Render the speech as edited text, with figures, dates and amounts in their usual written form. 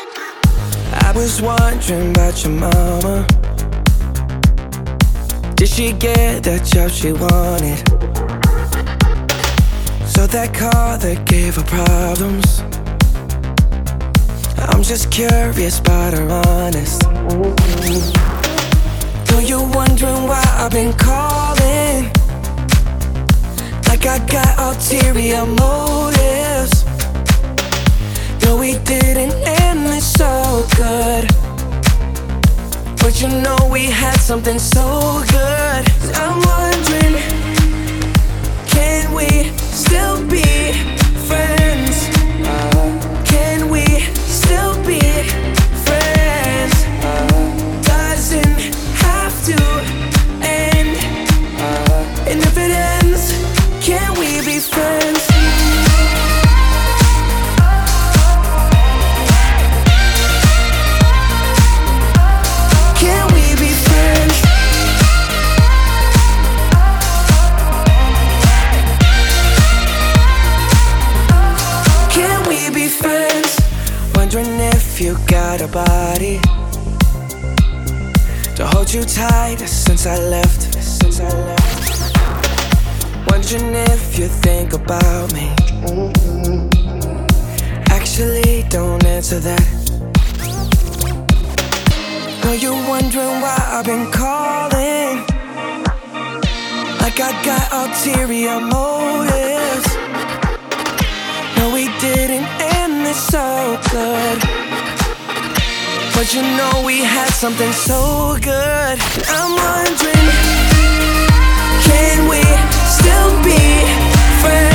I was wondering about your mama. Did she get that job she wanted? So that car that gave her problems. I'm just curious about her honest. Know you're wondering why I've been calling, like I got ulterior motives. No, we didn't end this so good, but you know we had something so good. I'm wondering, can we still be friends? Can we still be friends? Doesn't have to end. And if it ends, can we be friends? Can we be friends? Can we be friends? Wondering if you got a body to hold you tight since I left. Wondering if you think about me. Actually, don't answer that. Know you're wondering why I've been calling, like I got ulterior motives. No, we didn't end this so good, but you know we had something so good. I'm wondering, can we still be friends?